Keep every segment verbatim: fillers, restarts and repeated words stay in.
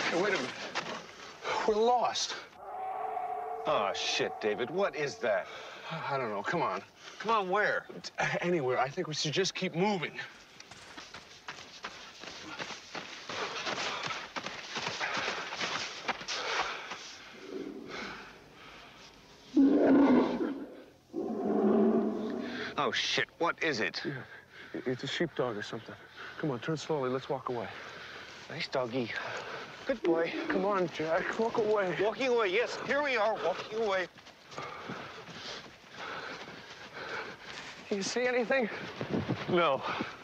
Hey, wait a minute. We're lost. Oh, shit, David. What is that? I don't know. Come on. Come on, where? Anywhere. I think we should just keep moving. Oh, shit. What is it? Yeah, it's a sheepdog or something. Come on, turn slowly. Let's walk away. Nice doggy. Good boy. Come on, Jack. Walk away. Walking away, yes. Here we are, walking away. Can you see anything? No.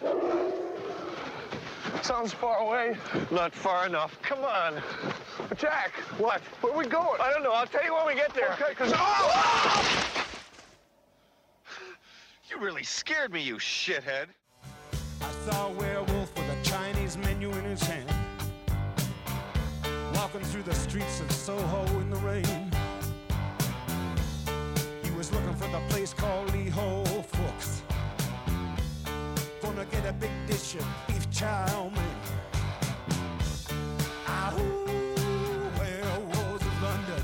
Sounds far away. Not far enough. Come on. Jack! What? Where are we going? I don't know. I'll tell you when we get there. Okay, because... Oh! You really scared me, you shithead. I saw a werewolf with a Chinese menu in his hand, walking through the streets of Soho in the rain. He was looking for the place called Lee Ho Fooks. Gonna get a big dish of beef chow mein. Ahoo, werewolves of London.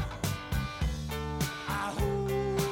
Ahoo.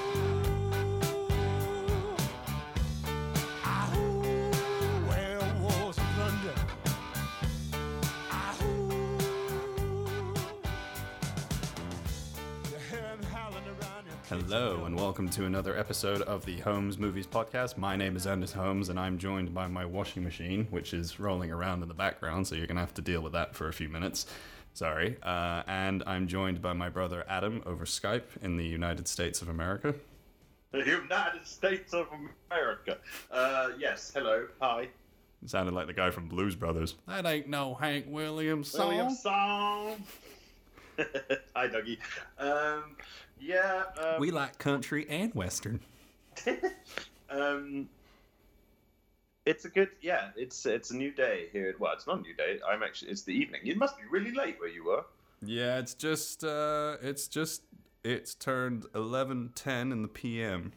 Hello and welcome to another episode of the Holmes Movies Podcast. My name is Anders Holmes and I'm joined by my washing machine, which is rolling around in the background, so you're going to have to deal with that for a few minutes. Sorry. Uh, and I'm joined by my brother Adam over Skype in the United States of America. The United States of America. Uh, yes, hello, hi. It sounded like the guy from Blues Brothers. That ain't no Hank Williams song. Williams song. Hi, Dougie. Um, yeah. Um, we like country and western. um, it's a good, yeah. It's it's a new day here. Well, it's not a new day. I'm actually. It's the evening. It must be really late where you were. Yeah, it's just. Uh, it's just. It's turned eleven ten in the P M.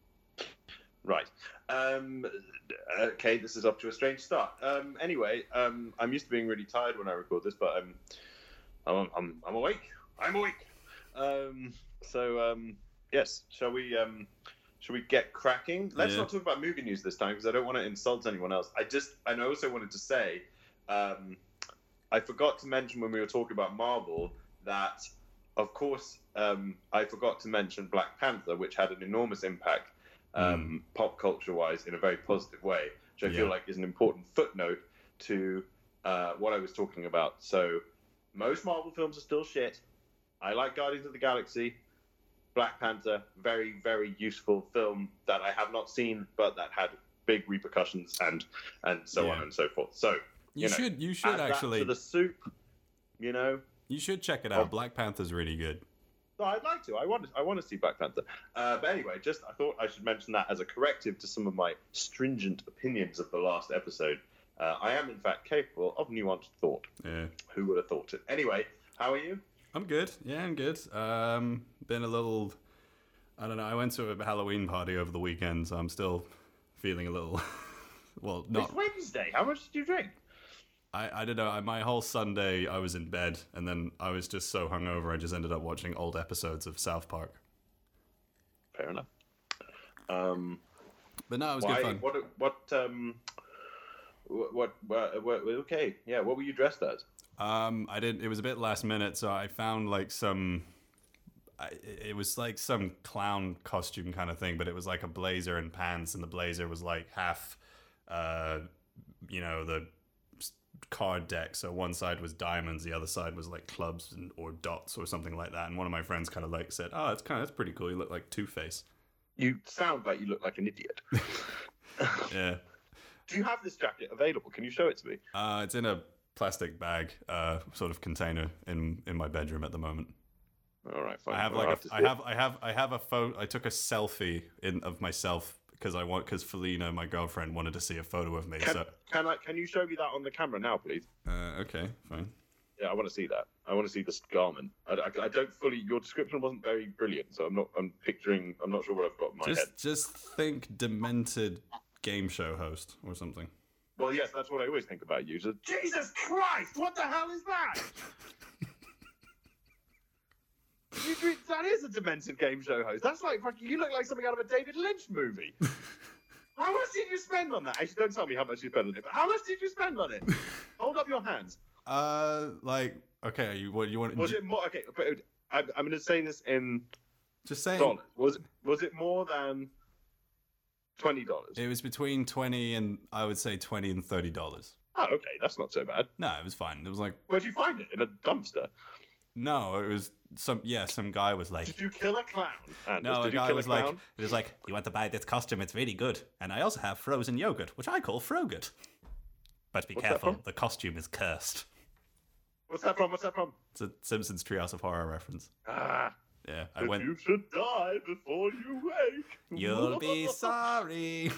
Right. Um, okay, this is off to a strange start. Um, anyway, um, I'm used to being really tired when I record this, but I'm, I'm, I'm, I'm awake. I'm awake. Um, so, um, yes, shall we, um, shall we get cracking? Let's yeah. not talk about movie news this time because I don't want to insult anyone else. I just, and I also wanted to say, um, I forgot to mention when we were talking about Marvel that, of course, um, I forgot to mention Black Panther, which had an enormous impact. Um, mm. pop culture-wise, in a very positive way, which I yeah. feel like is an important footnote to uh, what I was talking about. So, most Marvel films are still shit. I like Guardians of the Galaxy. Black Panther, very, very useful film that I have not seen, but that had big repercussions and and so yeah. on and so forth. So, you, you know, should you should add actually that to the soup. You know, you should check it out. Oh. Black Panther's really good. No, I'd like to. I want to. I want to see Black Panther. Uh, but anyway, just I thought I should mention that as a corrective to some of my stringent opinions of the last episode. Uh, I am, in fact, capable of nuanced thought. Yeah. Who would have thought it? Anyway, how are you? I'm good. Yeah, I'm good. Um, been a little. I don't know. I went to a Halloween party over the weekend, so I'm still feeling a little. well, not. It's Wednesday. How much did you drink? I, I don't know, my whole Sunday I was in bed, and then I was just so hungover I just ended up watching old episodes of South Park. Fair enough. Um, but no, it was why, good fun. What, what, um, what, what, what, what, okay, yeah, what were you dressed as? Um, I didn't, it was a bit last minute, so I found like some, I, it was like some clown costume kind of thing, but it was like a blazer and pants, and the blazer was like half, uh, you know, the card deck, so one side was diamonds, the other side was like clubs and, or dots or something like that, and one of my friends kind of like said, oh, it's kind of, that's pretty cool, you look like Two-Face. You sound like you look like an idiot. Yeah. Do you have this jacket available? Can you show it to me? Uh, it's in a plastic bag, uh, sort of container in, in my bedroom at the moment. All right, fine. I have well, like have a, I have I have I have a photo. I took a selfie in of myself because I want because Felina, my girlfriend, wanted to see a photo of me. Can, so can I? Can you show me that on the camera now, please? Uh, okay, fine. Yeah, I want to see that. I want to see this garment. I, I, I don't fully. Your description wasn't very brilliant, so I'm not. I'm picturing. I'm not sure what I've got in my just, head. Just think demented game show host or something. Well, yes, that's what I always think about you. So, Jesus Christ, what the hell is that? you do? That is a demented game show host. That's like fucking. You look like something out of a David Lynch movie. How much did you spend on that? Actually, don't tell me how much you spent on it. But how much did you spend on it? Hold up your hands. Uh, like, okay, you what you want? Was it more? Okay, but I'm, I'm going to say this in just saying? dollars. Was it was it more than twenty dollars? It was between twenty and I would say twenty and thirty dollars. Oh, okay, that's not so bad. No, it was fine. It was like, Where'd you find it? In a dumpster? no, it was some yeah, some guy was like, Did you kill a clown? Anders? no, a Did you guy kill was a like, clown? it was like, you want to buy this costume? It's really good, and I also have frozen yogurt, which I call Frogurt. But be What's that careful, from? the costume is cursed. What's that from? What's that from? It's a Simpsons Treehouse of Horror reference. Ah, Yeah, I but went. you should die before you wake. You'll be sorry.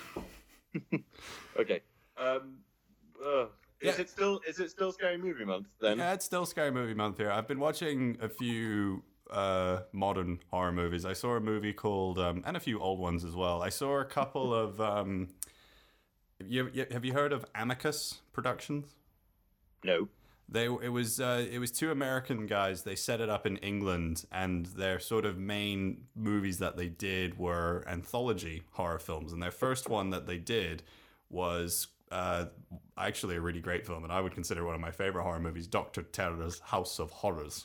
Okay. Um. Uh, is Yeah. it still? Is it still Scary Movie Month then? Yeah, it's still Scary Movie Month here. I've been watching a few uh, modern horror movies. I saw a movie called, um, and a few old ones as well. I saw a couple of. Um, you, you, have you heard of Amicus Productions? No. They it was uh, it was two American guys. They set it up in England, and their sort of main movies that they did were anthology horror films. And their first one that they did was uh, actually a really great film, and I would consider one of my favorite horror movies, Doctor Terror's House of Horrors,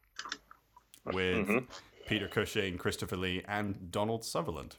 with Mhm. Peter Cushing, Christopher Lee, and Donald Sutherland.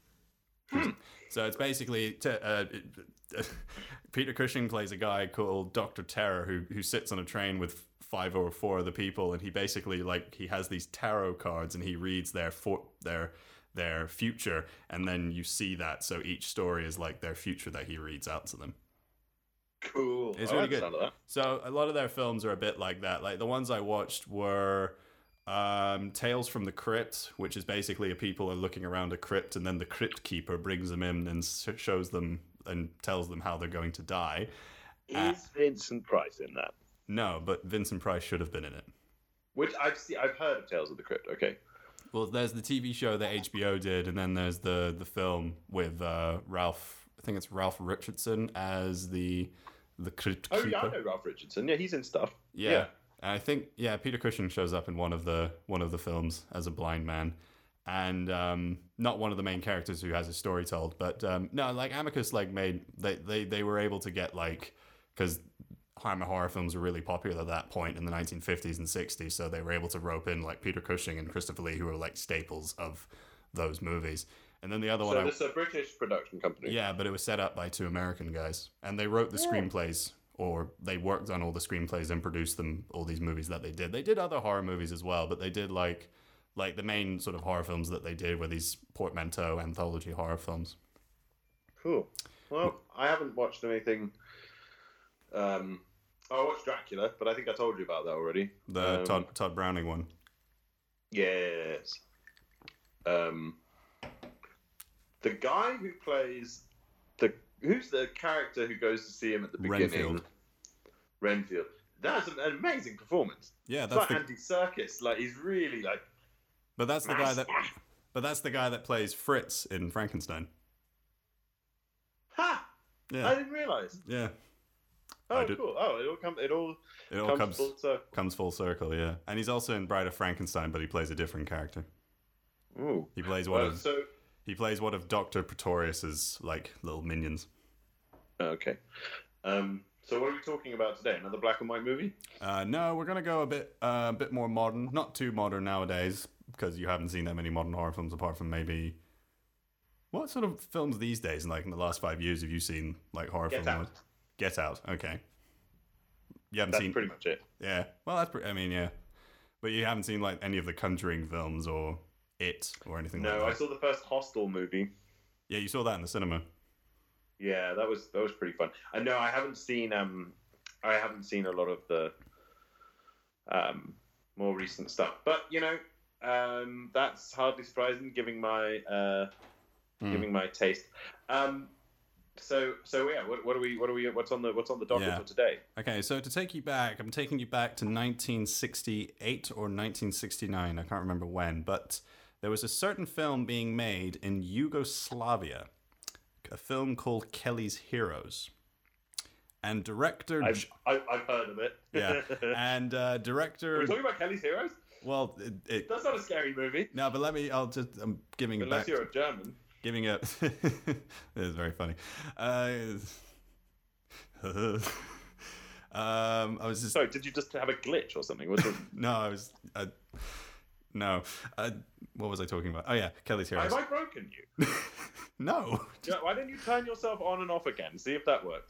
So it's basically t- uh, Peter Cushing plays a guy called Doctor Terror who who sits on a train with five or four other people, and he basically like he has these tarot cards and he reads their for- their their future, and then you see that. So each story is like their future that he reads out to them. Cool. It's I really like the good. sound of that. So a lot of their films are a bit like that. Like the ones I watched were um, Tales from the Crypt, which is basically a people are looking around a crypt, and then the crypt keeper brings them in and s- shows them and tells them how they're going to die. Uh, Is Vincent Price in that? No, but Vincent Price should have been in it. Which I've seen, I've heard of Tales of the Crypt. Okay. Well, there's the T V show that H B O did, and then there's the the film with uh, Ralph. I think it's Ralph Richardson as the the crypt Oh keeper. yeah, I know Ralph Richardson. Yeah, he's in stuff. Yeah. And I think yeah, Peter Cushing shows up in one of the one of the films as a blind man, and um, not one of the main characters who has a story told. But um, no, like Amicus, like made they they they were able to get like because Hammer horror films were really popular at that point in the nineteen fifties and sixties, so they were able to rope in like Peter Cushing and Christopher Lee, who were like staples of those movies. And then the other one, So I, this is a British production company. yeah, but it was set up by two American guys, and they wrote the screenplays, or they worked on all the screenplays and produced them, all these movies that they did. They did other horror movies as well, but they did like, like the main sort of horror films that they did were these portmanteau anthology horror films. Cool. Well, I haven't watched anything. Um, oh, I watched Dracula, but I think I told you about that already. The Um, Todd, Todd Browning one. Yes. Um, the guy who plays the who's the character who goes to see him at the beginning? Renfield. Renfield. That's an amazing performance. Yeah, It's that's like the, Andy Serkis. Like he's really like. but that's the guy that, but that's the guy that plays Fritz in Frankenstein. Ha! I Yeah, didn't realize. yeah. Oh, I did- cool. Oh, it all come. It all It all comes, comes full circle. comes full circle. Yeah, and he's also in Bride of Frankenstein, but he plays a different character. Ooh. He plays one Well, of so he plays one of Doctor Pretorius's like little minions. okay. Um. So what are we talking about today? Another black and white movie? Uh, no, we're gonna go a bit uh, a bit more modern, not too modern nowadays, because you haven't seen that many modern horror films apart from maybe. What sort of films these days, like in the last five years, have you seen like horror Get films? Out. Get Out. Okay. You haven't That's seen. pretty much it. Yeah. Well, that's. Pre- I mean, yeah. But you haven't seen like any of the Conjuring films or It or anything No, like I that. saw the first Hostel movie. Yeah, you saw that in the cinema. Yeah, that was that was pretty fun. I know I haven't seen um I haven't seen a lot of the um more recent stuff, but you know um that's hardly surprising, given my uh Mm. giving my taste. Um, so so yeah, what, what are we what are we what's on the what's on the docket Yeah. for today? Okay, so to take you back, I'm taking you back to nineteen sixty-eight or nineteen sixty-nine. I can't remember when, but there was a certain film being made in Yugoslavia, a film called Kelly's Heroes, and director I've I, I've heard of it. yeah, and uh, Are director we talking about Kelly's Heroes? Well, it, it That's not a scary movie. no, but let me. I'll just. I'm giving it Unless back. you're a German. Giving it. It is very funny. Uh, um, I was just. Sorry, did you just have a glitch or something? What's wrong? No, I was. Uh, no. Uh, what was I talking about? Oh yeah, Kelly's Heroes. Have I broken you? No. Yeah, why don't you turn yourself on and off again? See if that works.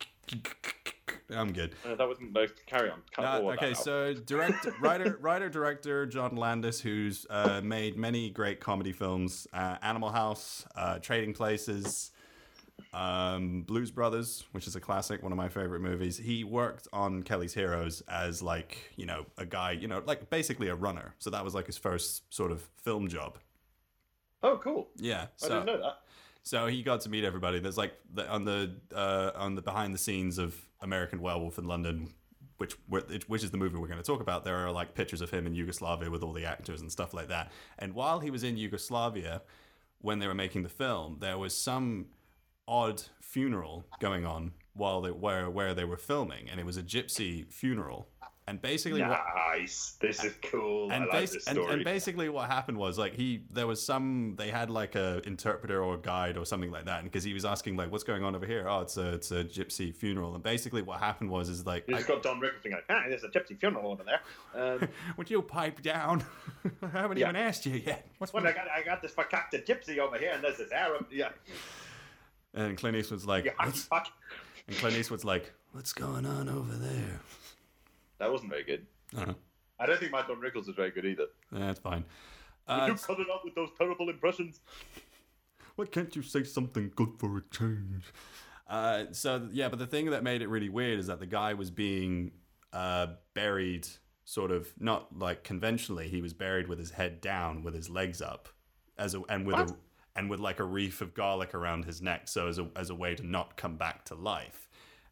I'm good. Uh, that wasn't. No, carry on. Cut Uh, all of okay, that out. so director, writer, writer, director John Landis, who's uh, made many great comedy films: uh, Animal House, uh, Trading Places, um, Blues Brothers, which is a classic, one of my favorite movies. He worked on Kelly's Heroes as like you know a guy, you know, like basically a runner. So that was like his first sort of film job. Oh, cool. Yeah, I so didn't know that. so he got to meet everybody. There's like the, on the uh, on the behind the scenes of American Werewolf in London, which which is the movie we're going to talk about. There are like pictures of him in Yugoslavia with all the actors and stuff like that. And while he was in Yugoslavia, when they were making the film, there was some odd funeral going on while they where where they were filming, and it was a gypsy funeral. And basically, what, Nice. This is cool. and, I like bas- this and, story. and basically what happened was like he there was some they had like a interpreter or a guide or something like that, because he was asking like what's going on over here. Oh, it's a it's a gypsy funeral. And basically what happened was is like You I- just got Don Rickles going, ah, there's a gypsy funeral over there. Um, would you pipe down? I haven't Yeah. even asked you yet. What's well, I got, I got this fakakta gypsy over here, and there's this Arab. Yeah, And Clint Eastwood's like yeah, what's... fuck. and Clint Eastwood's like what's going on over there? That wasn't very good. I don't know. I don't think my Don Rickles was very good either. That's fine. Would Uh, you cut it up with those terrible impressions? Why can't you say something good for a change? Uh, so yeah, but the thing that made it really weird is that the guy was being uh, buried sort of not like conventionally. He was buried with his head down, with his legs up, as a, and with What? a and with like a wreath of garlic around his neck, so as a as a way to not come back to life.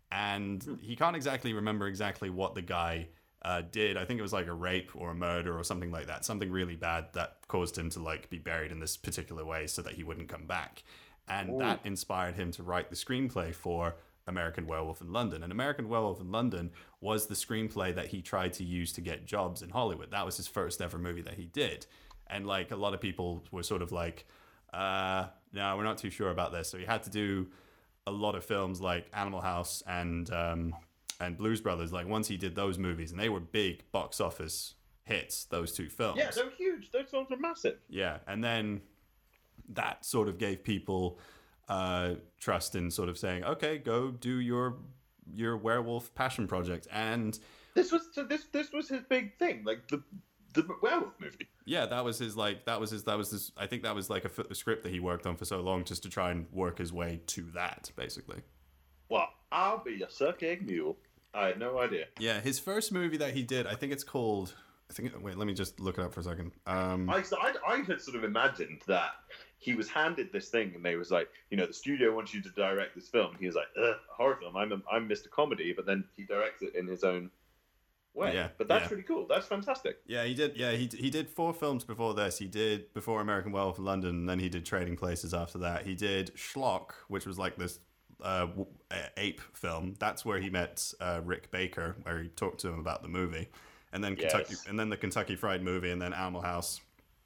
And he can't exactly remember exactly what the guy uh, did. I think it was like a rape or a murder or something like that. Something really bad that caused him to like be buried in this particular way so that he wouldn't come back. And that inspired him to write the screenplay for American Werewolf in London. And American Werewolf in London was the screenplay that he tried to use to get jobs in Hollywood. That was his first ever movie that he did. And like a lot of people were sort of like, uh, no, we're not too sure about this. So he had to do a lot of films like Animal House and um, and Blues Brothers. Like once he did those movies, and they were big box office hits, those two films. Yeah, they're huge. Those films were massive. Yeah, and then that sort of gave people uh, trust in sort of saying, okay, go do your your werewolf passion project. And This was so this this was his big thing, like the the werewolf movie. yeah, that was his like that was his that was his. I think that was like a, f- a script that he worked on for so long just to try and work his way to that, basically. Well, I'll be a suck egg mule. I had no idea. Yeah, his first movie that he did, I think it's called. I think. Wait, let me just look it up for a second. Um, I, so I, I had sort of imagined that he was handed this thing, and they was like, you know, the studio wants you to direct this film. He was like, Ugh, a horror film. I'm a, I'm Mister Comedy, but then he directs it in his own way. Yeah, but that's yeah. really cool. That's fantastic. yeah, he did. Yeah, he he did four films before this. He did before American Werewolf in London, and then he did Trading Places after that. He did Schlock, which was like this uh, w- uh, ape film. That's where he met uh, Rick Baker, where he talked to him about the movie, and then Kentucky, Yes. and then the Kentucky Fried Movie, and then Animal House,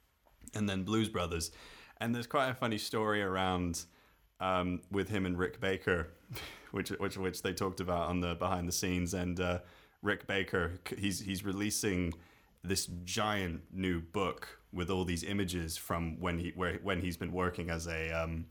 and then Blues Brothers. And there's quite a funny story around um, with him and Rick Baker, which which which they talked about on the behind the scenes. And uh, Rick Baker, he's he's releasing this giant new book with all these images from when he where when he's been working as a um,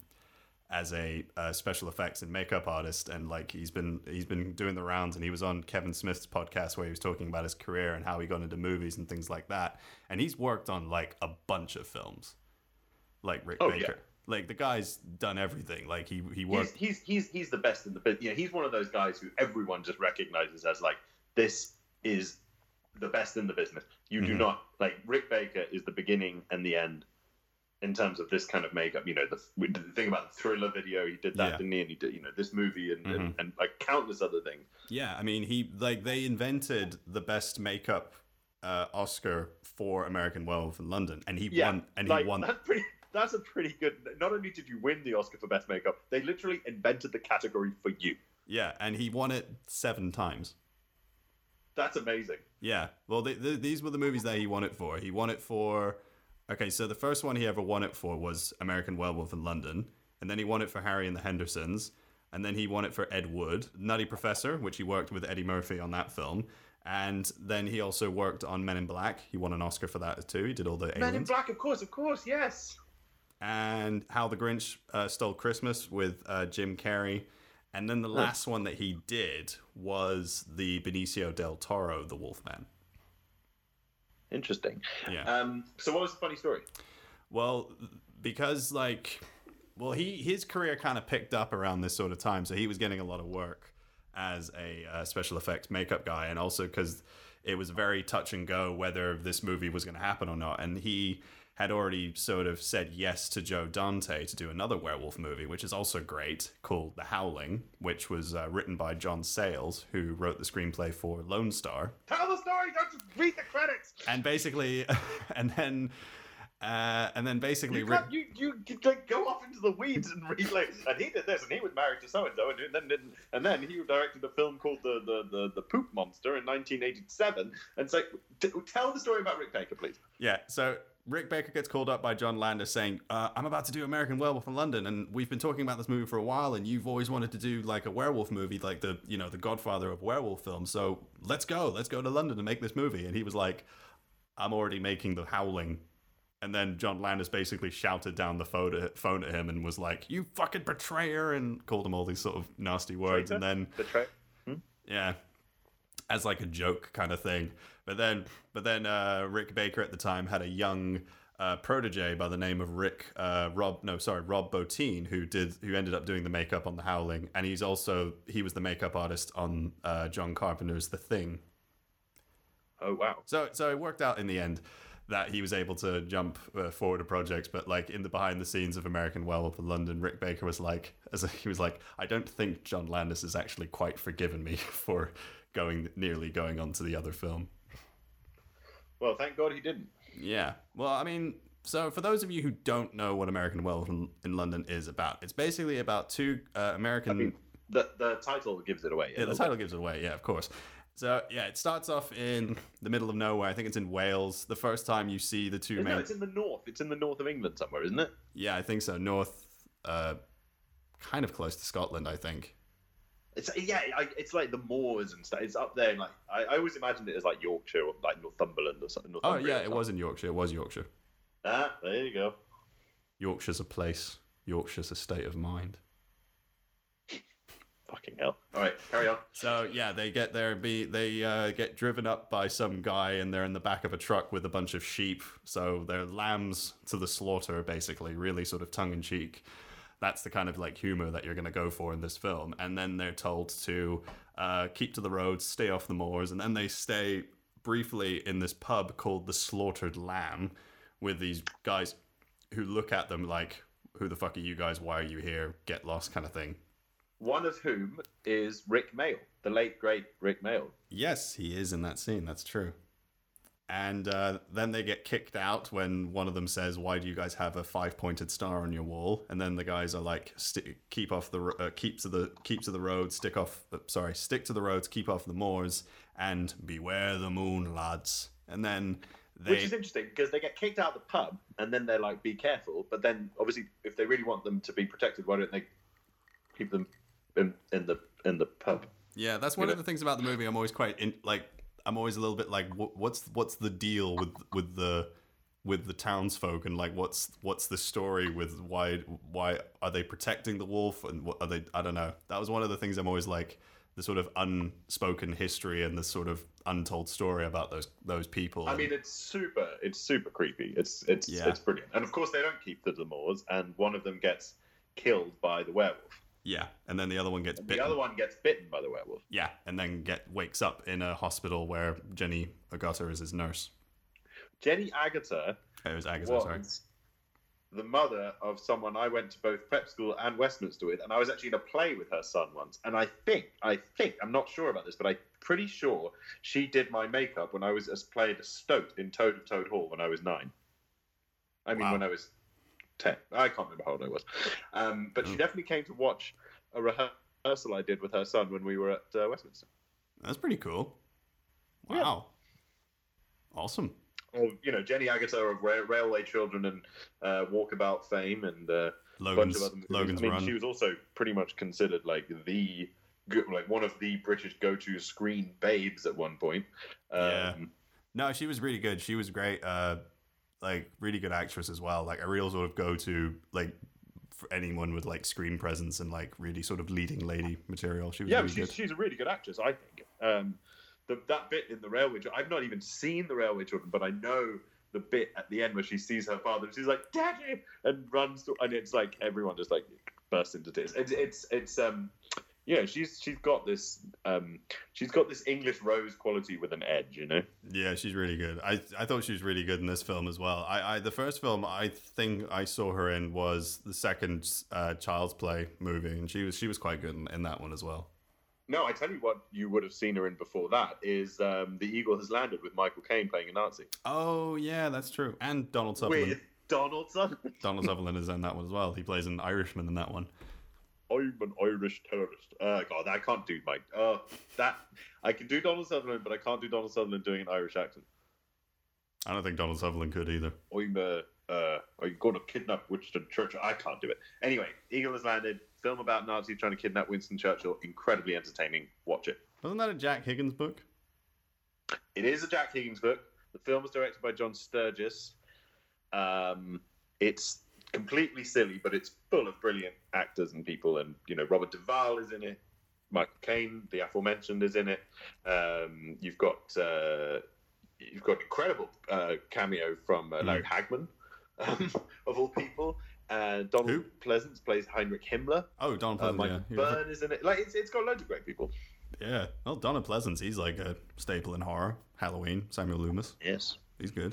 as a uh, special effects and makeup artist, and like he's been he's been doing the rounds, and he was on Kevin Smith's podcast where he was talking about his career and how he got into movies and things like that. And he's worked on like a bunch of films, like Rick Oh, Baker. yeah. Like the guy's done everything. Like he he He's, worked. he's he's he's the best in the business. You know, he's one of those guys who everyone just recognizes as like, this is the best in the business. You do Mhm. not like Rick Baker is the beginning and the end in terms of this kind of makeup. You know, the, the thing about the Thriller video, he did that, Yeah. didn't he? And he did, you know, this movie and, and, Mhm. and like countless other things. Yeah, I mean, he like they invented the best makeup uh, Oscar for American Werewolf in London, and he Yeah, won. And like, he won. That's pretty. That's a pretty good. Not only did you win the Oscar for best makeup, they literally invented the category for you. Yeah, and he won it seven times. That's amazing. Yeah. Well, the, the, these were the movies that he won it for. He won it for. Okay, so the first one he ever won it for was American Werewolf in London, and then he won it for Harry and the Hendersons, and then he won it for Ed Wood, Nutty Professor, which he worked with Eddie Murphy on that film. And then he also worked on Men in Black. He won an Oscar for that too. He did all the aliens. Men in Black, of course, of course, yes. And How the Grinch uh, Stole Christmas with uh, Jim Carrey. And then the last one that he did was the Benicio del Toro, The Wolfman. Interesting. Yeah. Um, so what was the funny story? Well, because like, well, he his career kind of picked up around this sort of time, so he was getting a lot of work as a uh, special effects makeup guy, and also because it was very touch and go whether this movie was going to happen or not, and he had already sort of said yes to Joe Dante to do another werewolf movie, which is also great, called The Howling, which was uh, written by John Sayles, who wrote the screenplay for Lone Star. Tell the story, don't just read the credits. And basically, and then, uh, and then basically, You, can't, you, you, you like, go off into the weeds and read like, and he did this, and he was married to so and so, and then didn't, and then he directed a film called the the the, the Poop Monster in nineteen eighty-seven. And so, t- tell the story about Rick Baker, please. Yeah, so Rick Baker gets called up by John Landis saying, uh, I'm about to do American Werewolf in London, and we've been talking about this movie for a while, and you've always wanted to do like a werewolf movie, like the, you know, the godfather of werewolf films, so let's go, let's go to London and make this movie. And he was like, I'm already making The Howling. And then John Landis basically shouted down the phone at, phone at him and was like, you fucking betrayer, and called him all these sort of nasty words. Traitor? And then, Betray. Hmm? yeah, as like a joke kind of thing. But then, but then uh, Rick Baker at the time had a young uh, protege by the name of Rick uh, Rob. No, sorry, Rob Bottin, who did who ended up doing the makeup on The Howling, and he's also he was the makeup artist on uh, John Carpenter's The Thing. Oh wow. So, so it worked out in the end that he was able to jump uh, forward to projects, but like in the behind the scenes of American Werewolf in London, Rick Baker was like, as a, he was like, I don't think John Landis has actually quite forgiven me for going nearly going on to the other film. Well, thank God he didn't. Yeah. Well, I mean, so for those of you who don't know what American Werewolf in, in London is about, it's basically about two uh, American. I mean, the the title gives it away. Yeah, the title gives it away. Yeah, of course. So yeah, it starts off in the middle of nowhere. I think it's in Wales. The first time you see the two No, main. it's in the north. It's in the north of England somewhere, isn't it? Yeah, I think so. North, uh, kind of close to Scotland, I think. It's yeah, I, it's like the moors and stuff. It's up there. Like I, I always imagined it as like Yorkshire or like Northumberland or something. Oh yeah, it was in Yorkshire. It was Yorkshire. Ah, there you go. Yorkshire's a place. Yorkshire's a state of mind. Fucking hell. All right, carry on. So yeah, they get there. Be they uh, get driven up by some guy, and they're in the back of a truck with a bunch of sheep. So they're lambs to the slaughter, basically. Really sort of tongue in cheek. That's the kind of like humor that you're going to go for in this film. And then they're told to uh, keep to the roads, stay off the moors, and then they stay briefly in this pub called the Slaughtered Lamb with these guys who look at them like, who the fuck are you guys? Why are you here? Get lost kind of thing. One of whom is Rick Mayall, the late, great Rick Mayall. Yes, he is in that scene. That's true. And uh, then they get kicked out when one of them says, "Why do you guys have a five-pointed star on your wall?" And then the guys are like, St- "Keep off the uh, keep to the keep to the road, stick off. Uh, sorry, stick to the roads, keep off the moors, and beware the moon, lads." And then they, Which is interesting because they get kicked out of the pub and then they're like, "Be careful." But then, obviously, if they really want them to be protected, why don't they keep them in, in the in the pub? yeah, that's one You of know? the things about the movie. I'm always quite in, like. I'm always a little bit like, what, what's what's the deal with with the with the townsfolk, and like what's what's the story with why why are they protecting the wolf, and what are they? I don't know. That was one of the things I'm always like, the sort of unspoken history and the sort of untold story about those those people. I mean, it's super, it's super creepy. It's it's Yeah. it's brilliant. And of course, they don't keep to the moors, and one of them gets killed by the werewolf. yeah, and then the other one gets And bitten. the other one gets bitten by the werewolf. Yeah, and then get wakes up in a hospital where Jenny Agutter is his nurse. Jenny Agutter It was Agutter, was sorry. the mother of someone I went to both prep school and Westminster with, and I was actually in a play with her son once. And I think, I think, I'm not sure about this, but I'm pretty sure she did my makeup when I was as played as Stoat in Toad of Toad Hall when I was nine. I mean, Wow. when I was ten. I can't remember how old I was. Um, but she Oh. definitely came to watch a rehearsal I did with her son when we were at uh, Westminster. That's pretty cool. Wow. Awesome. Or, you know, Jenny Agutter of Ra- Railway Children and uh, Walkabout fame and uh, a bunch Logan's, of other movies. Logan's I mean, Run. she was also pretty much considered like the, go- like one of the British go-to screen babes at one point. Um, Yeah. No, she was really good. She was great. Uh, like, really good actress as well. Like, a real sort of go-to, like, for anyone with, like, screen presence and, like, really sort of leading lady material. She was Yeah, really but she's, good. she's a really good actress, I think. Um, the, that bit in the Railway Children, I've not even seen the Railway Children, but I know the bit at the end where she sees her father and she's like, "Daddy!" and runs to, and it's like everyone just like bursts into tears. It's it's it's um yeah, she's she's got this um she's got this English rose quality with an edge, you know. Yeah, she's really good. I I thought she was really good in this film as well. I, I the first film I think I saw her in was the second uh, Child's Play movie, and she was she was quite good in, in that one as well. No, I tell you what, you would have seen her in before that is um, The Eagle Has Landed with Michael Caine playing a Nazi. Oh yeah, that's true. And Donald Sutherland. With Donald Sutherland. Donald Sutherland is in that one as well. He plays an Irishman in that one. I'm an Irish terrorist. Uh, God, I can't do Mike. Uh, that I can do Donald Sutherland, but I can't do Donald Sutherland doing an Irish accent. I don't think Donald Sutherland could either. I'm uh, uh, are you going to kidnap Winston Churchill? I can't do it. Anyway, Eagle Has Landed. Film about Nazis trying to kidnap Winston Churchill. Incredibly entertaining. Watch it. Wasn't that a Jack Higgins book? It is a Jack Higgins book. The film was directed by John Sturgis. Um, it's completely silly, but it's full of brilliant actors and people. And, you know, Robert Duvall is in it. Michael Caine, the aforementioned, is in it. Um, you've got uh, you've got an incredible uh, cameo from uh, Larry Hagman, um, of all people. Uh, Donald Who? Pleasance plays Heinrich Himmler. Oh, Donald Uh, Pleasance. Michael yeah. Byrne is in it. Like it's, it's got loads of great people. Yeah. Well, Donald Pleasance, he's like a staple in horror. Halloween, Samuel Loomis. Yes. He's good.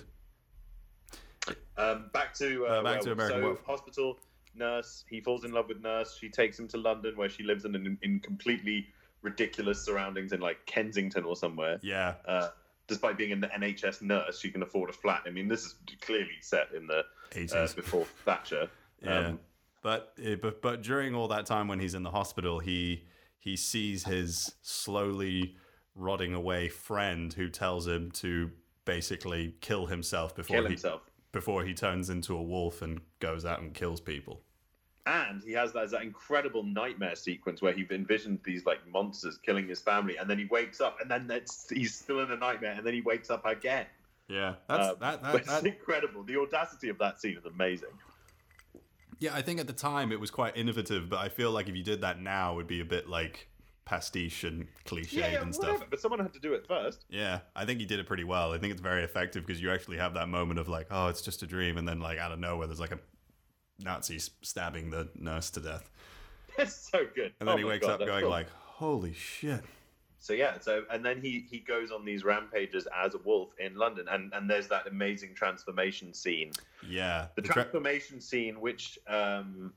Um, back to uh, Uh, back to Werewolf. American so, Werewolf. hospital nurse. He falls in love with nurse. She takes him to London, where she lives in in, in completely ridiculous surroundings in like Kensington or somewhere. Yeah. Uh, despite being an N H S nurse, she can afford a flat. I mean, this is clearly set in the eighties. uh, before Thatcher. Yeah. Um, But, eh, but but during all that time when he's in the hospital, he he sees his slowly rotting away friend who tells him to basically kill himself before kill he himself. before he turns into a wolf and goes out and kills people. And he has that, that incredible nightmare sequence where he envisioned these like monsters killing his family, and then he wakes up, and then that's, he's still in a nightmare, and then he wakes up again. Yeah, that's Um, that, but that, it's that incredible. The audacity of that scene is amazing. Yeah, I think at the time it was quite innovative, but I feel like if you did that now, it would be a bit like pastiche and cliched Yeah, yeah, and whatever, stuff. but someone had to do it first. Yeah, I think he did it pretty well. I think it's very effective because you actually have that moment of like, oh, it's just a dream, and then like out of nowhere, there's like a Nazi stabbing the nurse to death, It's so good. and then Oh he my wakes God, up that's going cool. like, holy shit. So yeah, so and then he he goes on these rampages as a wolf in London, and and there's that amazing transformation scene. Yeah, The the tra- transformation scene, which um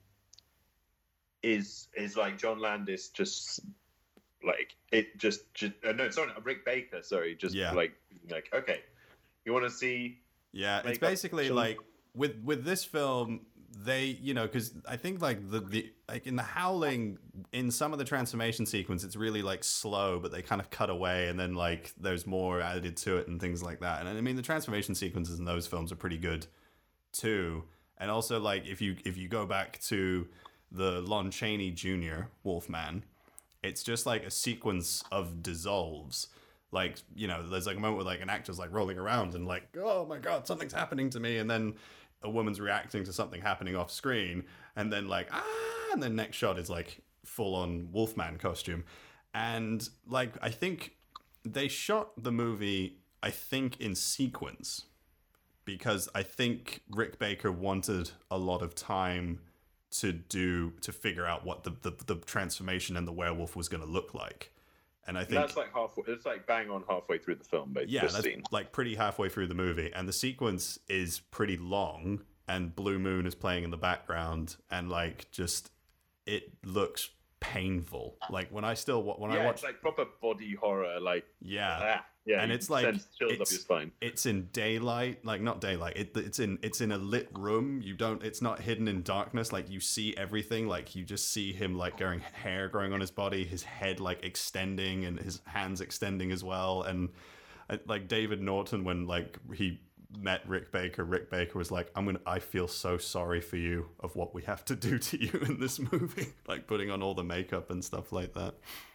is is like John Landis just like it just, just uh, no sorry Rick Baker sorry just Yeah. like like okay, you want to see Yeah, it's Make up basically some- like with with this film, they you know because I think like the the like in the Howling, in some of the transformation sequence, it's really like slow, but they kind of cut away, and then like there's more added to it and things like that. And I mean the transformation sequences in those films are pretty good too. And also like if you if you go back to the Lon Chaney Junior Wolfman, it's just like a sequence of dissolves. Like, you know, there's like a moment where like an actor's like rolling around and like, oh my God, something's happening to me. And then a woman's reacting to something happening off screen. And then like, ah, and then next shot is like full on Wolfman costume. And like, I think they shot the movie, I think in sequence, because I think Rick Baker wanted a lot of time to do, to figure out what the, the, the transformation and the werewolf was going to look like. And I think that's like halfway it's like bang on halfway through the film basically. yeah, this that's scene. like pretty halfway through the movie, and the sequence is pretty long, and Blue Moon is playing in the background, and like just it looks painful. Like when I still wa- when yeah, I watch it's like proper body horror, like yeah, ah, yeah, and you it's like send chills up it's, your spine. it's in daylight, like not daylight. It, it's in it's in a lit room. You don't. It's not hidden in darkness. Like you see everything. Like you just see him like growing hair growing on his body, his head like extending, and his hands extending as well. And I, like David Norton when like he met Rick Baker. Rick Baker was like, "I'm gonna. I feel so sorry for you of what we have to do to you in this movie, like putting on all the makeup and stuff like that."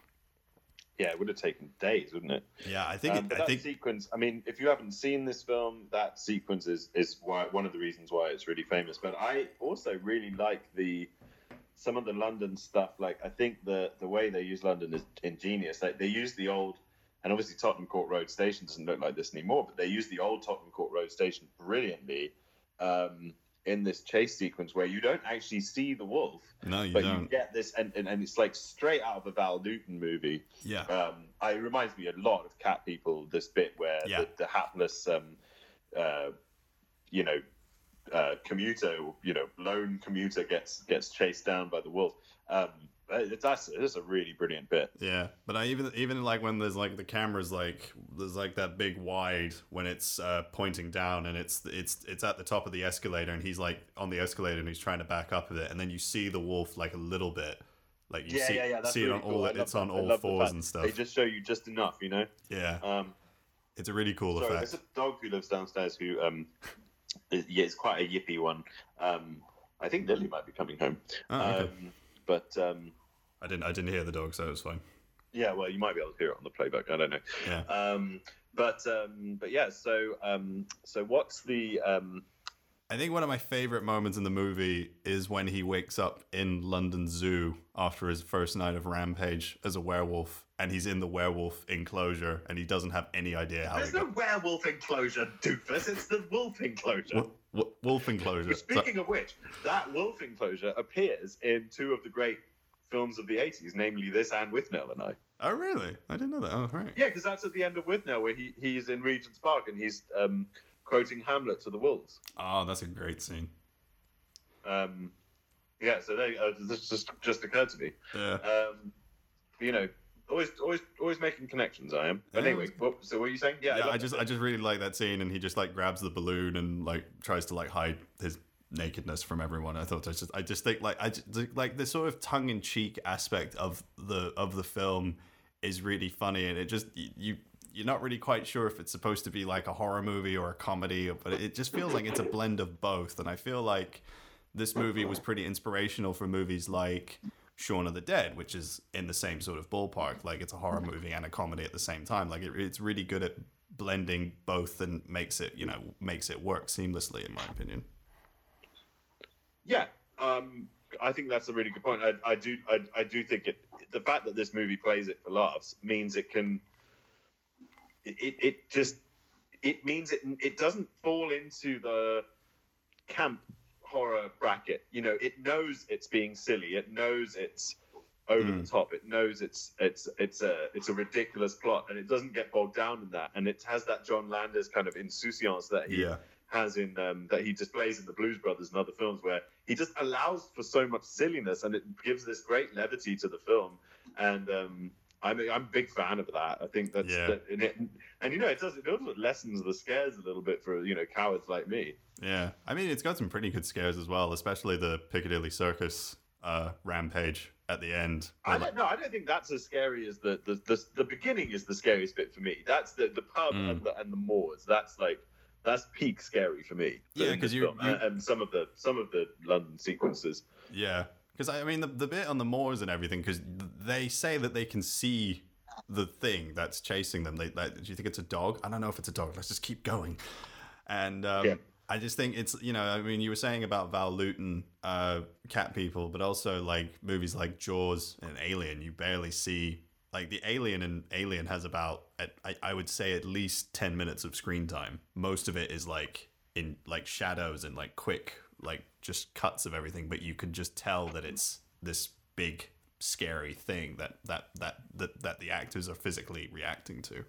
Yeah, it would have taken days, wouldn't it? Yeah, I think. Um, It, but I that think. sequence. I mean, if you haven't seen this film, that sequence is is why, one of the reasons why it's really famous. But I also really like the some of the London stuff. Like, I think the the way they use London is ingenious. Like, they use the old, and obviously Tottenham Court Road Station doesn't look like this anymore, but they use the old Tottenham Court Road Station brilliantly um, in this chase sequence where you don't actually see the wolf, No, you but don't. you get this, and, and, and it's like straight out of a Val Newton movie. Yeah. Um, it reminds me a lot of Cat People, this bit where Yeah. the, the hapless, um, uh, you know, uh, commuter, you know, lone commuter gets gets chased down by the wolf. Um, that's that's a really brilliant bit. Yeah, but I even even like when there's like the camera's like there's like that big wide when it's uh, pointing down and it's it's it's at the top of the escalator and he's like on the escalator and he's trying to back up with it and then you see the wolf like a little bit, like you yeah, see yeah, yeah. That's see it really on cool. all I love it's that. on I all love the fours fact and stuff. They just show you just enough, you know. Yeah, Um, it's a really cool sorry, effect. there's a dog who lives downstairs who um, is, yeah, it's quite a yippy one. Um, I think Lily might be coming home. Oh, okay. Um, but um, I didn't I didn't hear the dog, so it was fine. yeah, well, you might be able to hear it on the playback. I don't know. Yeah. Um, but um, but yeah, so um, so what's the um, I think one of my favorite moments in the movie is when he wakes up in London Zoo after his first night of Rampage as a werewolf, and he's in the werewolf enclosure, and he doesn't have any idea how. There's he no got... werewolf enclosure, doofus. It's the wolf enclosure. W- w- wolf enclosure. Speaking of which, that wolf enclosure appears in two of the great films of the eighties, namely this and Withnail and I. Oh, really? I didn't know that. Oh, right. Yeah, because that's at the end of Withnail where he, he's in Regent's Park and he's um, quoting Hamlet to the wolves. Oh, that's a great scene. Um, yeah, so they, uh, this just just occurred to me. Yeah. Um, you know, always always always making connections. I am. But Yeah, anyway, what, so what are you saying? Yeah, Yeah, love I just that. I just really like that scene, and he just like grabs the balloon and like tries to like hide his nakedness from everyone. I thought that's just I just think like I just, like the sort of tongue in cheek aspect of the of the film is really funny, and it just you you're not really quite sure if it's supposed to be like a horror movie or a comedy, but it just feels like it's a blend of both. And I feel like this movie was pretty inspirational for movies like Shaun of the Dead, which is in the same sort of ballpark. Like it's a horror movie and a comedy at the same time. Like it, it's really good at blending both and makes it, you know, makes it work seamlessly, in my opinion. Yeah, um, I think that's a really good point. I, I do, I, I do think it. The fact that this movie plays it for laughs means it can. It, it, it just, it means it. It doesn't fall into the camp horror bracket. You know, it knows it's being silly. It knows it's over Mm. the top. It knows it's it's it's a it's a ridiculous plot, and it doesn't get bogged down in that. And it has that John Landis kind of insouciance that he. Yeah. has in um, that he displays in the Blues Brothers and other films, where he just allows for so much silliness, and it gives this great levity to the film. And um, I'm a, I'm a big fan of that. I think that's Yeah. that, and, it, and you know it does it also lessens the scares a little bit for you know cowards like me. Yeah, I mean, it's got some pretty good scares as well, especially the Piccadilly Circus uh, rampage at the end. I where, don't like- know. I don't think that's as scary as the the, the, the beginning is the scariest bit for me. That's the the pub Mm. and the and the moors. That's like. That's peak scary for me. Yeah, in 'cause this you- film. you- and, and some of the some of the London sequences. Yeah, because I mean the the bit on the moors and everything, because they say that they can see the thing that's chasing them. They, like, do you think it's a dog? I don't know if it's a dog. Let's just keep going. And um, Yeah. I just think it's, you know, I mean, you were saying about Val Lewton, uh, Cat People, but also like movies like Jaws and Alien. You barely see. Like the Alien and Alien has about, I, I would say at least ten minutes of screen time. Most of it is like in like shadows and like quick, like just cuts of everything. But you can just tell that it's this big, scary thing that that that that, that the actors are physically reacting to.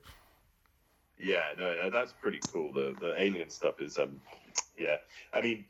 Yeah, no, no, that's pretty cool. The the alien stuff is, um, yeah. I mean,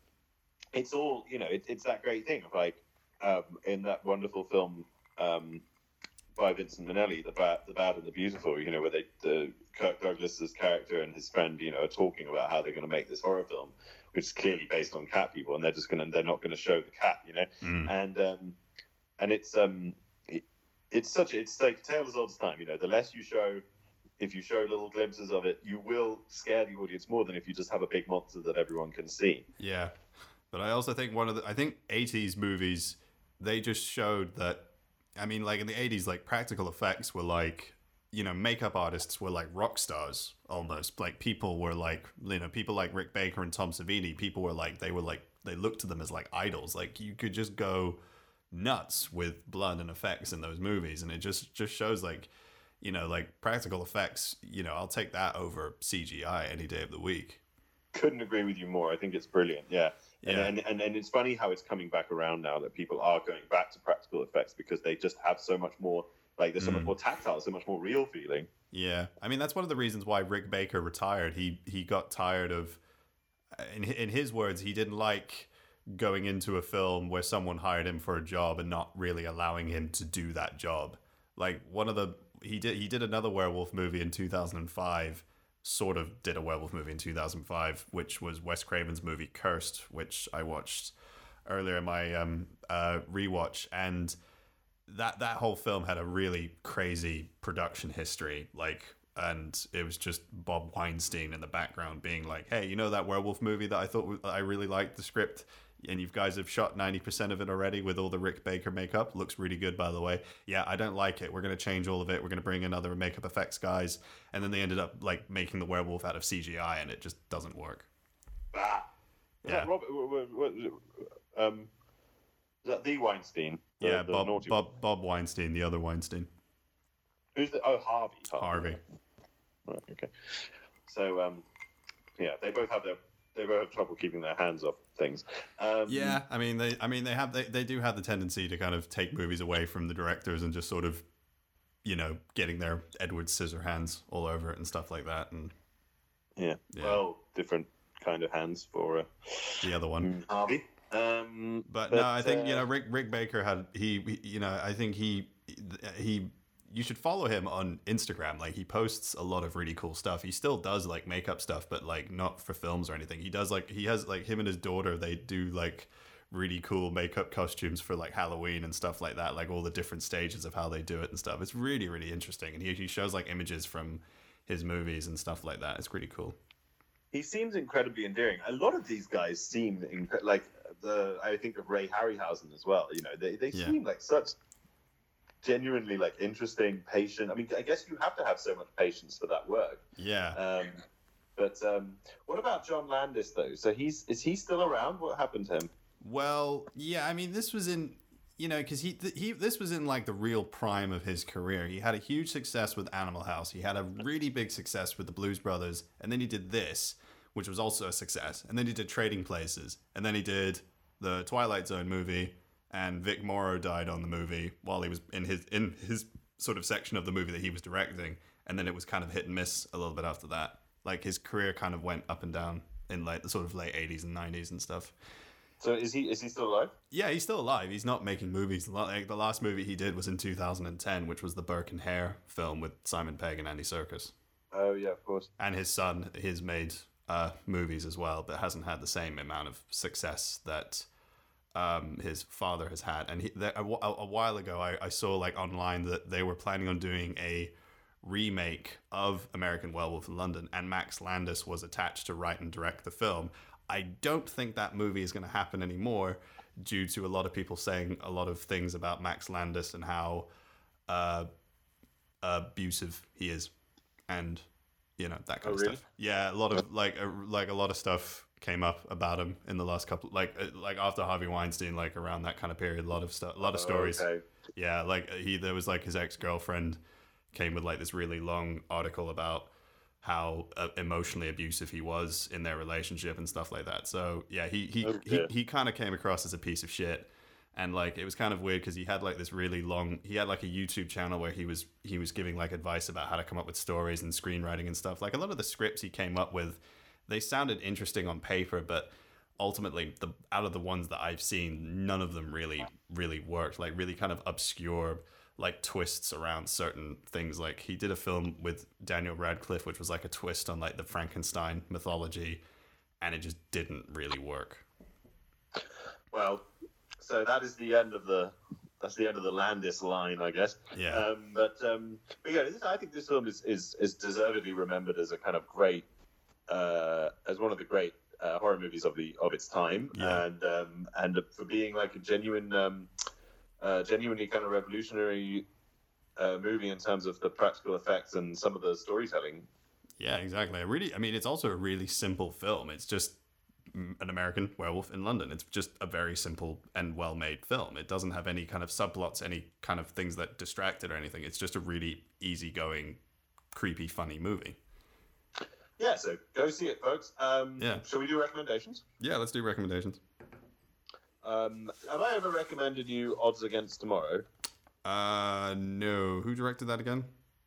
it's all you know. It, it's that great thing of like, um, in that wonderful film, um, by Vincent Minnelli, the bad, the bad and the beautiful. You know, where they, the Kirk Douglas's character and his friend, you know, are talking about how they're going to make this horror film, which is clearly based on cat people, and they're just going to, they're not going to show the cat, you know, Mm. and um, and it's um, it, it's such, it's like tale as old as time. You know, the less you show if you show little glimpses of it, you will scare the audience more than if you just have a big monster that everyone can see. Yeah, but I also think one of the I think eighties movies, they just showed that. I mean, like in the eighties, like practical effects were like, you know, makeup artists were like rock stars almost. Like people were like, you know, people like Rick Baker and Tom Savini. People were like, they were like, they looked to them as like idols. Like you could just go nuts with blood and effects in those movies, and it just just shows like. You know, like practical effects, you know, I'll take that over C G I any day of the week. Couldn't agree with you more. I think it's brilliant. Yeah. And, Yeah. and, and, and it's funny how it's coming back around now that people are going back to practical effects because they just have so much more, like, they're so much Mm. more tactile, so much more real feeling. Yeah. I mean, that's one of the reasons why Rick Baker retired. He he got tired of, in, in his words, he didn't like going into a film where someone hired him for a job and not really allowing him to do that job. Like, one of the, he did he did another werewolf movie in two thousand five, sort of did a werewolf movie in two thousand five, which was Wes Craven's movie Cursed, which I watched earlier in my um, uh, rewatch. And that that whole film had a really crazy production history, like, and it was just Bob Weinstein in the background being like, hey, you know that werewolf movie that I thought I really liked the script, and you guys have shot ninety percent of it already with all the Rick Baker makeup. Looks really good, by the way. Yeah, I don't like it. We're going to change all of it. We're going to bring in other makeup effects guys. And then they ended up like making the werewolf out of C G I, and it just doesn't work. Ah. Is Yeah. that Robert, what, what, um, is that the Weinstein? The, Yeah, the Bob, naughty Bob Bob Weinstein, the other Weinstein. one? Who's the, oh, Harvey. Harvey. Right, okay. So, um, yeah, they both have their, they both have trouble keeping their hands off things. Um, Yeah, I mean they I mean they have they, they do have the tendency to kind of take movies away from the directors and just sort of, you know, getting their Edward Scissorhands all over it and stuff like that. And Yeah. Yeah. Well, different kind of hands for uh, the other one. Harvey. Um, But, no, I think uh, you know Rick Rick Baker had he, he you know I think he he you should follow him on Instagram. Like he posts a lot of really cool stuff. He still does like makeup stuff, but like not for films or anything. He does like he has like him and his daughter. They do like really cool makeup costumes for like Halloween and stuff like that. Like all the different stages of how they do it and stuff. It's really really interesting. And he he shows like images from his movies and stuff like that. It's pretty cool. He seems incredibly endearing. A lot of these guys seem inc- like the. I think of Ray Harryhausen as well. You know, they they Yeah. seem like such genuinely like interesting, patient. I mean, I guess you have to have so much patience for that work. Yeah. Um, but um, what about John Landis though? So he's is he still around? What happened to him? Well, yeah, I mean, this was in, you know, because he, th- he, this was in like the real prime of his career. He had a huge success with Animal House. He had a really big success with the Blues Brothers, and then he did this, which was also a success. And then he did Trading Places, and then he did the Twilight Zone movie, and Vic Morrow died on the movie while he was in his in his sort of section of the movie that he was directing, and then it was kind of hit and miss a little bit after that. Like his career kind of went up and down in like the sort of late eighties and nineties and stuff. So is he is he still alive? Yeah, he's still alive. He's not making movies. Like the last movie he did was in two thousand ten, which was the Burke and Hare film with Simon Pegg and Andy Serkis. Oh yeah, of course. And his son has made uh, movies as well, but hasn't had the same amount of success that um, his father has had. And he, there, a, a while ago, I, I saw like online that they were planning on doing a remake of American Werewolf in London, and Max Landis was attached to write and direct the film. I don't think that movie is going to happen anymore due to a lot of people saying a lot of things about Max Landis and how uh, abusive he is, and you know that kind Oh, of really? stuff. Yeah, a lot of like a, like a lot of stuff came up about him in the last couple, like uh, like after Harvey Weinstein, like around that kind of period. A lot of stuff, a lot of stories. Oh, okay. Yeah, like he there was like his ex girlfriend came with like this really long article about how uh, emotionally abusive he was in their relationship and stuff like that. So yeah, he he Oh, he, dear. he kind of came across as a piece of shit, and like it was kind of weird because he had like this really long he had like a YouTube channel where he was he was giving like advice about how to come up with stories and screenwriting and stuff. Like a lot of the scripts he came up with, they sounded interesting on paper, but ultimately the out of the ones that I've seen, none of them really really worked. Like really kind of obscure like twists around certain things. Like he did a film with Daniel Radcliffe which was like a twist on like the Frankenstein mythology, and it just didn't really work. Well, so that is the end of the that's the end of the Landis line, I guess. Yeah. Um, but, um, but yeah, this, I think this film is, is is deservedly remembered as a kind of great, uh, as one of the great uh, horror movies of the of its time, Yeah. and um, and for being like a genuine, um, uh, genuinely kind of revolutionary uh, movie in terms of the practical effects and some of the storytelling. Yeah, exactly. I really, I mean, it's also a really simple film. It's just an American werewolf in London. It's just a very simple and well-made film. It doesn't have any kind of subplots, any kind of things that distract it or anything. It's just a really easygoing, creepy, funny movie. Yeah, so go see it, folks. Um, Yeah. Shall we do recommendations? Yeah, let's do recommendations. Um, have I ever recommended you Odds Against Tomorrow? Uh, no. Who directed that again?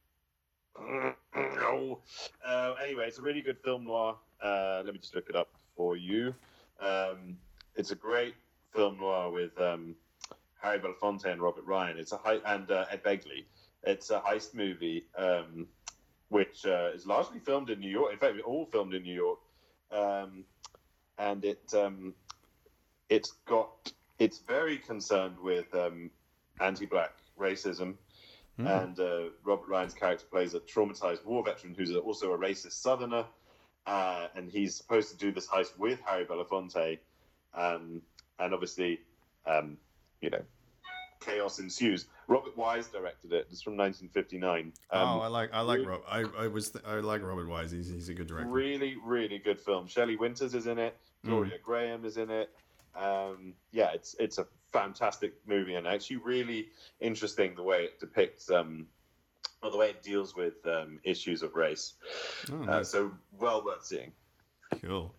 No. Uh, anyway, it's a really good film noir. Uh, let me just look it up for you. Um, it's a great film noir with um, Harry Belafonte and Robert Ryan. It's a hei- and uh, Ed Begley. It's a heist movie, um, which uh, is largely filmed in New York. In fact, all filmed in New York, um, and it um, it's got it's very concerned with um, anti-black racism. Mm. And uh, Robert Ryan's character plays a traumatized war veteran who's also a racist Southerner, uh, and he's supposed to do this heist with Harry Belafonte, um, and obviously, um, you know, chaos ensues. Robert Wise directed it. It's from nineteen fifty-nine. Um, oh, I like, I like, really, Rob. I, I was, th- I like Robert Wise. He's, he's a good director. really, really good film. Shelley Winters is in it. Gloria Mm. Graham is in it. Um, yeah, it's it's a fantastic movie, and actually really interesting the way it depicts, um, or the way it deals with um, issues of race. Oh, Uh, nice. so well worth seeing. Cool.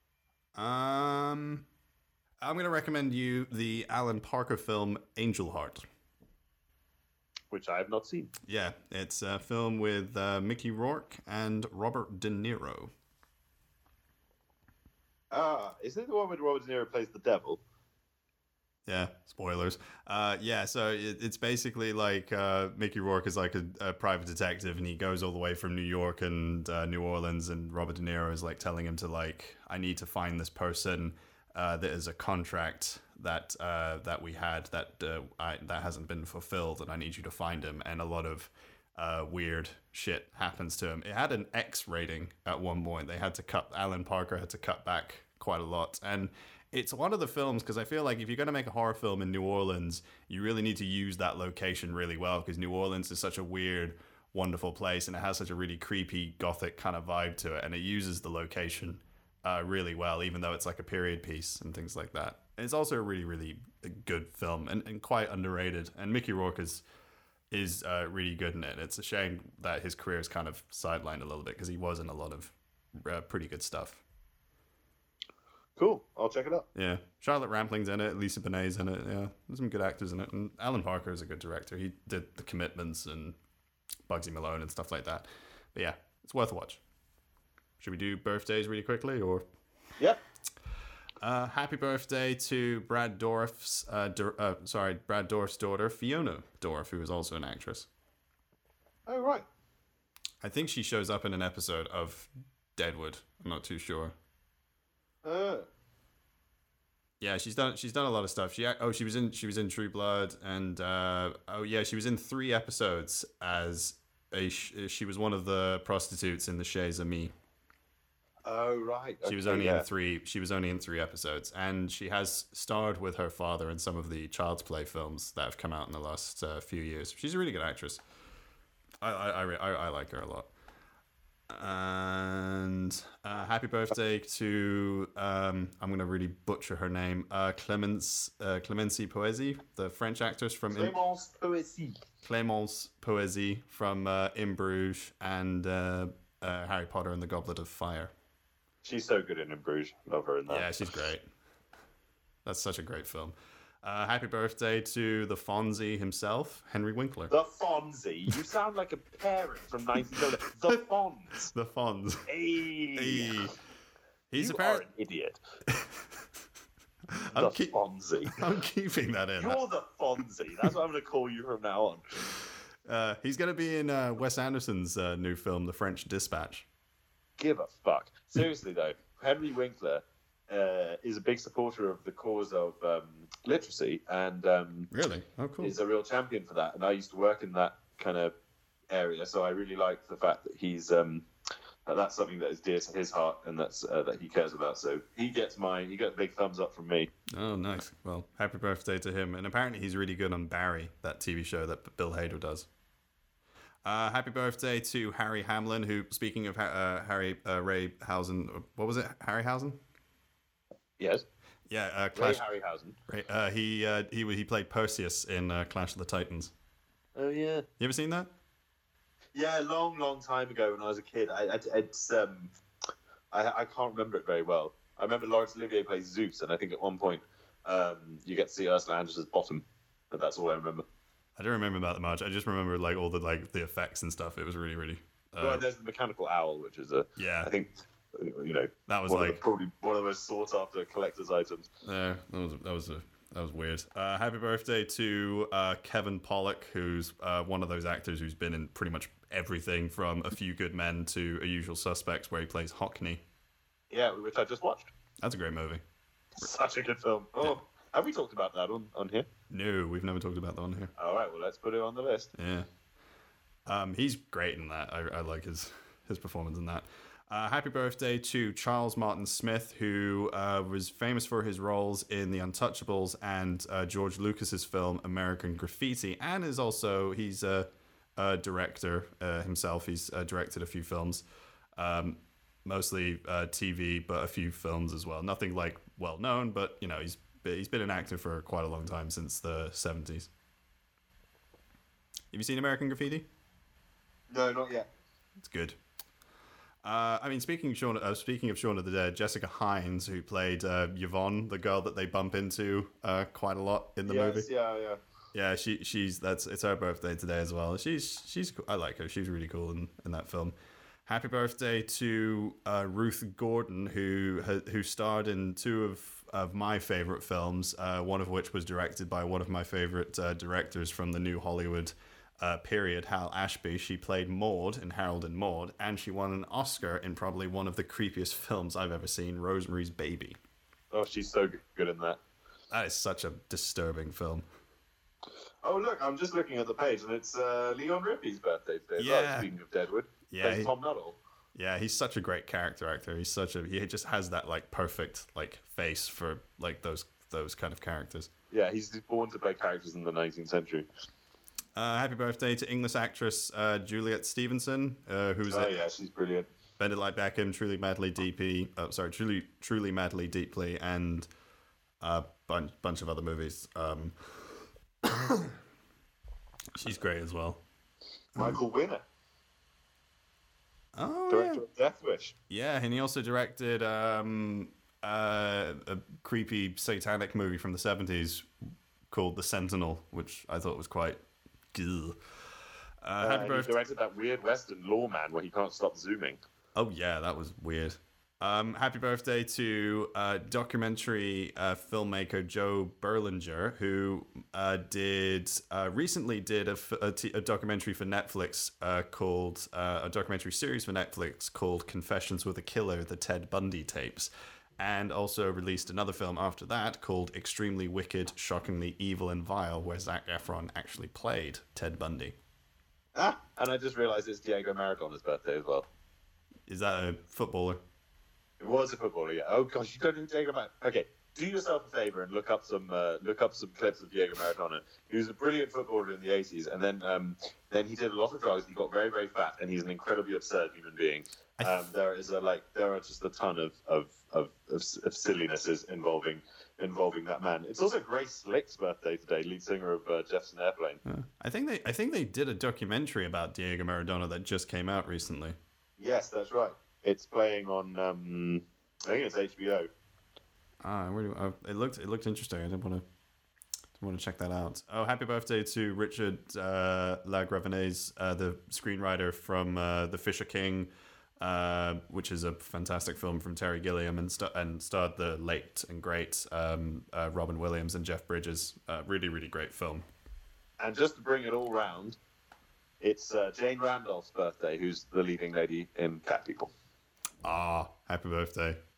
Um, I'm going to recommend you the Alan Parker film Angel Heart. Which I have not seen. Yeah, it's a film with uh, Mickey Rourke and Robert De Niro. Ah, is it the one where Robert De Niro plays the devil? Yeah, spoilers. Uh, yeah, so it, it's basically like uh, Mickey Rourke is like a, a private detective, and he goes all the way from New York and uh, New Orleans, and Robert De Niro is like telling him to like, I need to find this person. Uh, that is a contract that uh, that we had that uh, I, that hasn't been fulfilled, and I need you to find him. And a lot of uh, weird shit happens to him. It had an X rating at one point. They had to cut. Alan Parker had to cut back quite a lot, and it's one of the films, because I feel like if you're going to make a horror film in New Orleans, you really need to use that location really well, because New Orleans is such a weird, wonderful place, and it has such a really creepy, gothic kind of vibe to it, and it uses the location uh, really well, even though it's like a period piece and things like that. And it's also a really, really good film, and, and quite underrated, and Mickey Rourke is is uh, really good in it. It's a shame that his career is kind of sidelined a little bit, because he was in a lot of uh, pretty good stuff. Cool. I'll check it out. Yeah, Charlotte Rampling's in it, Lisa Bonet's in it. Yeah, there's some good actors in it, and Alan Parker is a good director. He did The Commitments and Bugsy Malone and stuff like that. But yeah, it's worth a watch. Should we do birthdays really quickly, or? Yep. Uh, happy birthday to Brad Dourif's, uh, Dor- uh, sorry, Brad Dourif's daughter, Fiona Dourif, who is also an actress. Oh, right. I think she shows up in an episode of Deadwood. I'm not too sure. Uh, Yeah, she's done. She's done a lot of stuff. She ac- oh, she was in. She was in True Blood, and uh, oh yeah, she was in three episodes as a. sh- She was one of the prostitutes in the Chez Amis. oh, right. She was Okay, only yeah. in three. She was only in three episodes, and she has starred with her father in some of the Child's Play films that have come out in the last uh, few years. She's a really good actress. I I, I, re- I I like her a lot. And uh, happy birthday to um, I'm gonna really butcher her name. Uh, Clemence uh, Clemency Poésy, the French actress from In- Clémence Poésie. Clémence Poésy from uh, In Bruges and uh, uh, Harry Potter and the Goblet of Fire. She's so good in In Bruges. Love her in that. Yeah, she's great. That's such a great film. Uh, happy birthday to the Fonzie himself, Henry Winkler. The Fonzie. You sound like a parent from nineteen seventy. The Fonz. The Fonz. Hey. Hey. He's you a parent. are an idiot. I'm, The keep- Fonzie. I'm keeping that in. You're the Fonzie. That's what I'm going to call you from now on. Uh, he's going to be in uh, Wes Anderson's uh, new film, The French Dispatch. Give a fuck. Seriously, though, Henry Winkler uh, is a big supporter of the cause of um, literacy, and um, Really? Oh, cool. is a real champion for that. And I used to work in that kind of area, so I really like the fact that he's um, that that's something that is dear to his heart, and that's uh, that he cares about. So he gets my he gets a big thumbs up from me. Oh, nice. Well, happy birthday to him. And apparently he's really good on Barry, that T V show that Bill Hader does. Uh, happy birthday to Harry Hamlin, who, speaking of uh, Harry uh, Ray Housen, what was it? Harryhausen? Yes, Yeah, uh, Ray Clash. Harryhausen. Ray, uh, he uh, he he played Perseus in uh, Clash of the Titans. Oh yeah. You ever seen that? Yeah, a long, long time ago when I was a kid. I, I it's um, I, I can't remember it very well. I remember Laurence Olivier plays Zeus, and I think at one point, um, you get to see Ursula Andress's bottom, but that's all I remember. I don't remember about that much. I just remember like all the like the effects and stuff. It was really really. Uh, well, there's the mechanical owl, which is a yeah. I think, you know, That was one of like the, probably one of the most sought after collector's items. Yeah, that was that was a, that was weird. Uh, happy birthday to uh, Kevin Pollak, who's uh, one of those actors who's been in pretty much everything from A Few Good Men to A Usual Suspects, where he plays Hockney. Yeah, which I just watched. That's a great movie. Such a good film. Oh, have we talked about that on, on here? No, we've never talked about that on here. All right, well, let's put it on the list. Yeah, um, he's great in that. I, I like his his performance in that. Uh, happy birthday to Charles Martin Smith, who uh, was famous for his roles in The Untouchables and uh, George Lucas's film American Graffiti, and is also he's a, a director uh, himself. He's uh, directed a few films, um, mostly uh, T V, but a few films as well. Nothing like well known, but you know he's he's been an actor for quite a long time, since the seventies. Have you seen American Graffiti? No, not yet. It's good. Uh, I mean, speaking of Shaun, uh, speaking of Shaun of the Dead, Jessica Hines, who played uh, Yvonne, the girl that they bump into uh, quite a lot in the yes, movie. yeah, yeah. Yeah, she she's that's it's her birthday today as well. She's she's I like her. She's really cool in, in that film. Happy birthday to uh, Ruth Gordon, who who starred in two of of my favorite films. Uh, one of which was directed by one of my favorite uh, directors from the New Hollywood Uh, period, Hal Ashby. She played Maud in Harold and Maude, and she won an Oscar in probably one of the creepiest films I've ever seen, Rosemary's Baby. Oh, she's so good in that. That is such a disturbing film. Oh, look, I'm just looking at the page, and it's uh, Leon Rippey's birthday today. as Yeah. well, speaking of Deadwood. Yeah, Plays he- Tom Nuttall. Yeah, he's such a great character actor. He's such a he just has that like perfect like face for like those those kind of characters. Yeah, he's born to play characters in the nineteenth century. Uh, happy birthday to English actress uh, Juliet Stevenson, uh, who's Oh, in yeah, she's brilliant. Bend It Like Beckham, Truly Madly Deeply, oh, sorry, Truly Truly Madly Deeply, and a bunch bunch of other movies. Um, she's great as well. Michael Winner, Oh director yeah. of Death Wish. Yeah, and he also directed um, uh, a creepy satanic movie from the seventies called The Sentinel, which I thought was quite. Ugh. Uh, Uh, happy he birthday! directed that weird Western Lawman where he can't stop zooming. Oh yeah, that was weird. Um, happy birthday to uh, documentary uh, filmmaker Joe Berlinger, who uh, did uh, recently did a, f- a, t- a documentary for Netflix uh, called uh, a documentary series for Netflix called Confessions with a Killer: The Ted Bundy Tapes, and also released another film after that called Extremely Wicked, Shockingly Evil and Vile, where Zac Efron actually played Ted Bundy. Ah, and I just realised it's Diego Maradona's birthday as well. Is that a footballer? It was a footballer, yeah. Oh gosh, you don't know Diego Maradona. Okay, do yourself a favour and look up some uh, look up some clips of Diego Maradona. He was a brilliant footballer in the eighties, and then um, then he did a lot of drugs. He got very very fat, and he's an incredibly absurd human being. Um, there is a like there are just a ton of of of, of, of sillinesses involving involving that man. It's also Grace Slick's birthday today, lead singer of uh, Jefferson Airplane. Yeah. I think they I think they did a documentary about Diego Maradona that just came out recently. Yes, that's right. It's playing on um, I think it's H B O. Ah, where do, uh, it looked it looked interesting. I didn't want to didn't want to check that out. Oh, happy birthday to Richard uh, Lagravenese, uh, the screenwriter from uh, The Fisher King, uh, which is a fantastic film from Terry Gilliam, and st- and starred the late and great um, uh, Robin Williams and Jeff Bridges. Uh, really, really great film. And just to bring it all round, it's uh, Jane Randolph's birthday, who's the leading lady in Cat People. Ah, happy birthday.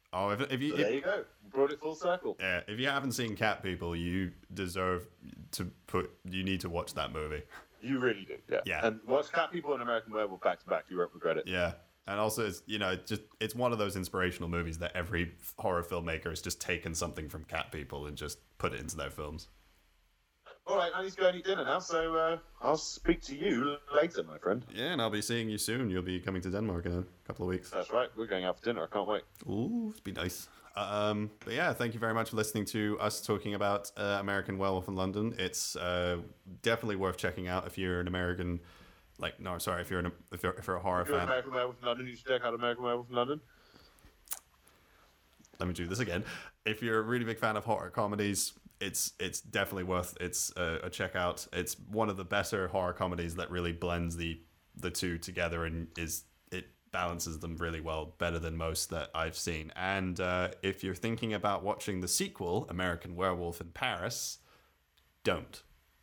Oh, if, if you So there if, you go. Brought it full circle. yeah, if you haven't seen Cat People, you deserve to put. You need to watch that movie. You really do. Yeah. Yeah. And watch Cat People and American Werewolf back to back. You won't regret it. Yeah, and also it's you know it's just it's one of those inspirational movies that every horror filmmaker has just taken something from Cat People and just put it into their films. All right, I need to go and eat dinner now, so uh, I'll speak to you later, my friend. Yeah, and I'll be seeing you soon. You'll be coming to Denmark in a couple of weeks. That's right. We're going out for dinner. I can't wait. Ooh, it'd be nice. Um, but yeah, thank you very much for listening to us talking about uh, American Werewolf in London. It's uh, definitely worth checking out if you're an American. Like, no, sorry, if you're an, if you're if you're a horror If you're fan. American Werewolf in London, you should check out American Werewolf in London. Let me do this again. If you're a really big fan of horror comedies, it's it's definitely worth it's a, a check out. It's one of the better horror comedies that really blends the the two together and is it balances them really well, better than most that I've seen. And uh, if you're thinking about watching the sequel, American Werewolf in Paris, don't.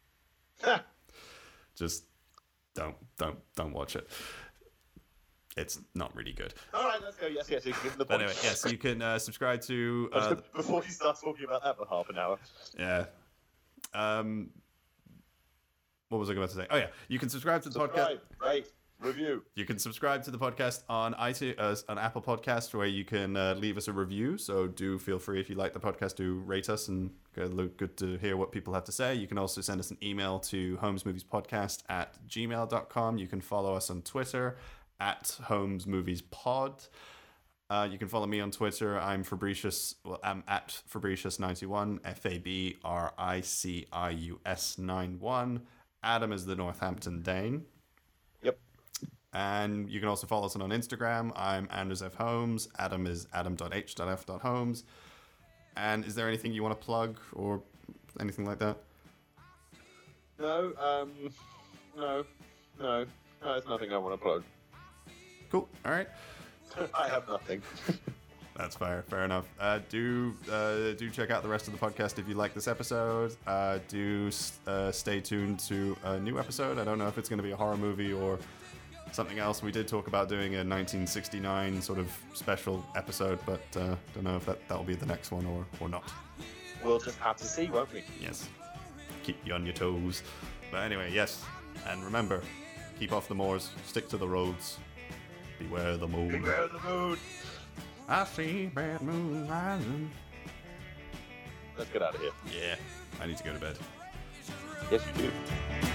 Just don't don't don't watch it. It's not really good. All right, let's go. Yes, yes, you can give them the But point. anyway, yes, you can uh, subscribe to uh, Before you start talking about that for half an hour. yeah. Um, what was I going to say? Oh yeah, you can subscribe to the podcast. Subscribe, rate, review. You can subscribe to the podcast on iTunes, uh, on Apple Podcast, where you can uh, leave us a review. So do feel free, if you like the podcast, to rate us and good, good to hear what people have to say. You can also send us an email to holmesmoviespodcast at gmail dot com. You can follow us on Twitter at holmesmoviespod. Uh, you can follow me on Twitter. I'm Fabricius. Well, I'm at Fabricius ninety-one. F A B R I C I U S ninety-one. Adam is the Northampton Dane. Yep. And you can also follow us on Instagram. I'm Anders F. Holmes. Adam is adam dot h dot f dot holmes. And is there anything you want to plug or anything like that? No, um, no, no, no, there's nothing I want to plug. Cool. All right. I have nothing. That's fair. Fair enough. Uh, do uh, do check out the rest of the podcast if you like this episode. Uh, do uh, stay tuned to a new episode. I don't know if it's going to be a horror movie or something else. We did talk about doing a nineteen sixty-nine sort of special episode, but uh, don't know if that that'll be the next one or or not. We'll just have to see, won't we? Yes. Keep you on your toes. But anyway, yes. And remember, keep off the moors. Stick to the roads. Beware the moon. Beware the moon. I see bad moon rising. Let's get out of here. Yeah, I need to go to bed. Yes, you do.